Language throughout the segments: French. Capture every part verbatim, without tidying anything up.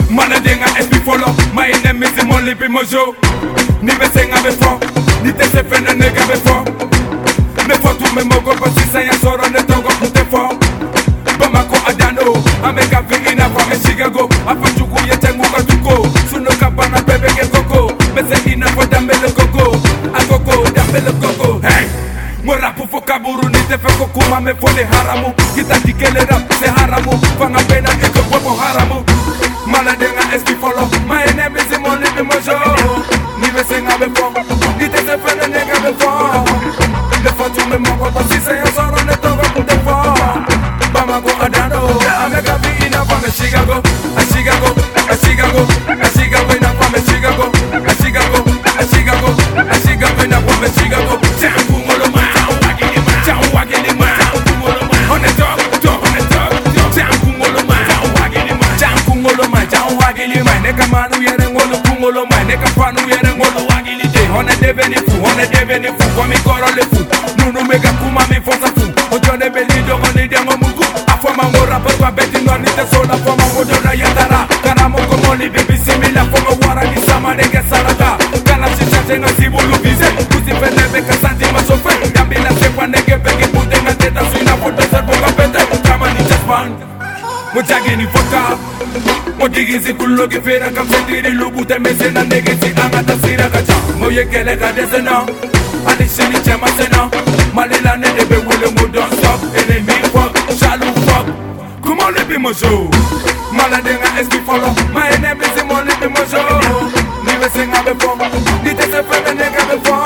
Mana denga espi follow. My name is Molly Mojo. Ni be senga be fo. Ni te se fena nega be fo. Me fo tu me mogo pa si saya soro ne togo kute fo. Bamako adano. Ameka vingina kwa me Chicago. Afa chuku ye tengu katuko. Suno kapana bebe ke koko. Me se ina fo dambele koko. Akoko dambele koko. Hey. Mora pufo kaburu ni te feko kuma me fole haramu. Kita dikele rap se haramu. Fanga pena eko popo haramu. Mala denga eski follow. My name is Molly Mojo. Ni be senga be fo. Ni te se fena nega be fo. Le fo tu me mogo pa si se yo soro ne togo kute fo. Bamako adano. Ameka vi ina fa me Chicago. A Chicago, a Chicago, a Chicago ina fa me Chicago. A Chicago, a Chicago, a Chicago ina fa me Chicago. Jangu ngolo ma. Jangu wagini ma. On the top, top, on the top. Jangu ngolo ma. Jangu ngolo ma. Jangu wagini ma. Neka manu yere ngolo kungolo ma. Neka fanu yere ngolo wagini de. On est devenu fou, on est devenu fou. Kwa mi koro le fou. Nunu mega kuma mi fonsa fou. Ojo ne beli do ngoni de ngomugu. Afwa mango rapper kwa beti noni te soda. Afwa mango do na yatara. Karamo komoli bibi simila. Afwa mango wara ni sama nege sarata. Kala shisha jenga sibulu bize. Kusi fene beka santi masofe. Yambila sepa nege peki pute nga teta. Suina foto serbo kapete. Kama ni jaspan. Mojagi ni foka. Modigisi kullo ke fera kam sendiri lubu te mesena negesi angata sira kacha. Moye kele ka desena. Ali shini chema sena. Malila ne debe wile mo don't stop. Enemy fuck, shallow fuck. Come on let me mojo. Mala denga eski follow. My name is Molly Mojo. Ni be senga be fo. Ni te se fena nega be fo.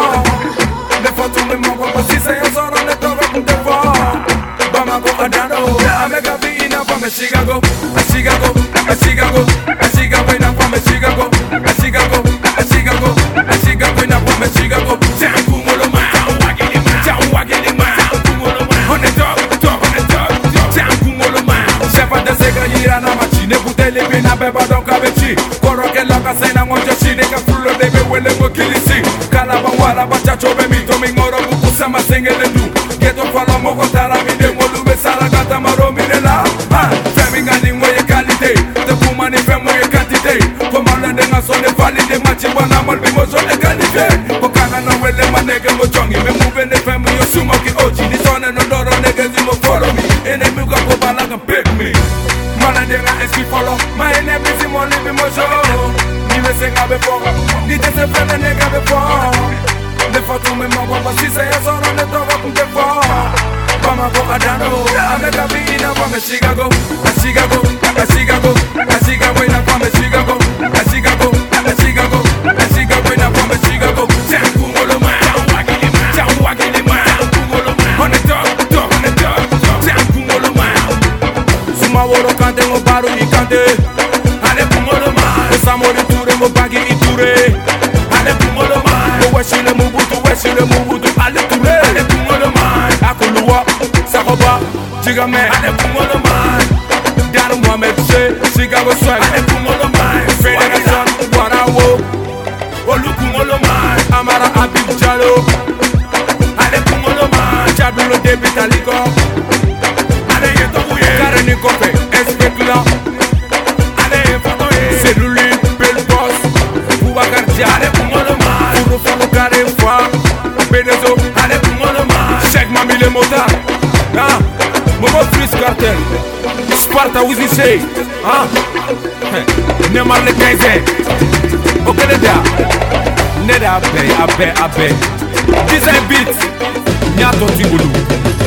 Le fo tu me mogo pa si se yo soro ne togo kute fo. Bamako adano. Ameka vi ina fa me Chicago. A Chicago, a Chicago, a Chicago ina fa me Chicago. A Chicago, a Chicago, a Chicago ina fa me Chicago. Jangu ngolo ma. Jangu wagini ma. On the top, top, on the top. Jangu ngolo ma. Shefa de sega yira na machi. Ne butele bina beba don kabechi. Koro ke loka sena ngonjo shi. Neka fulo debe wele mo kilisi. Kalaba wala bacha chobe mi. Tomi ngoro buku sama sengele du. Geto falo mo kontara mi de molu be sara kata maro mi de la. Femi ngani ngoye kalite. Te kuma ni femo ye kantite. Komanda denga sone valide. Machi wana molbi mo sone kalite. Kokana no wele manege mo chongi. Me move ne femo yo sumo ki oji. Ni sone no doro nege zimo follow me. Ene mi go bala can pick me. Mana denga eski follow. My name is Molly Mojo. Ni me senga be fo. Ni te se fena nega be fo. Le fo tu me mogo pa si se yo soro ne togo kute fo. Bamako adano. Ameka vi ina fa me Chicago. A Chicago, a Chicago, a Chicago ina fa me Chicago. A Chicago, a Chicago, a Chicago ina fa me Chicago. Jangu ngolo ma. Jangu wagini ma. On the top, top, on the top. Jangu ngolo ma. Suma woro kante mo baru i kante. Ale ngolo ma. Samori ture mo bagi i ture. Ale ngolo ma. Weshile mubutu, weshile mubutu. Ale ture. Ale ngolo ma. Akuluwa, sakoba, jigame. Ale ngolo ma. Dano Mohamed Che, Chicago swag. Ale ngolo ma. Federation, Warawo. Oluku ngolo ma. Amara Abib Jalo. Ale ngolo ma. Chadulo David Aliko. Ale yeto buye. Kareni Kope, Espekla. Ale foto ye. Cellulit, Bel Boss. Boubacar Dia. Ale ngolo ma. Furu Furu Kare Fwa. Benezo. Ale ngolo ma. Cheikh Mamile Mota. Ah, Momo Fris Cartel. Sparta Uzi Shea. Ah, Neymar le quinze. Okeleda. Neda abe, abe, abe. Design beat. Nyato Tigulu.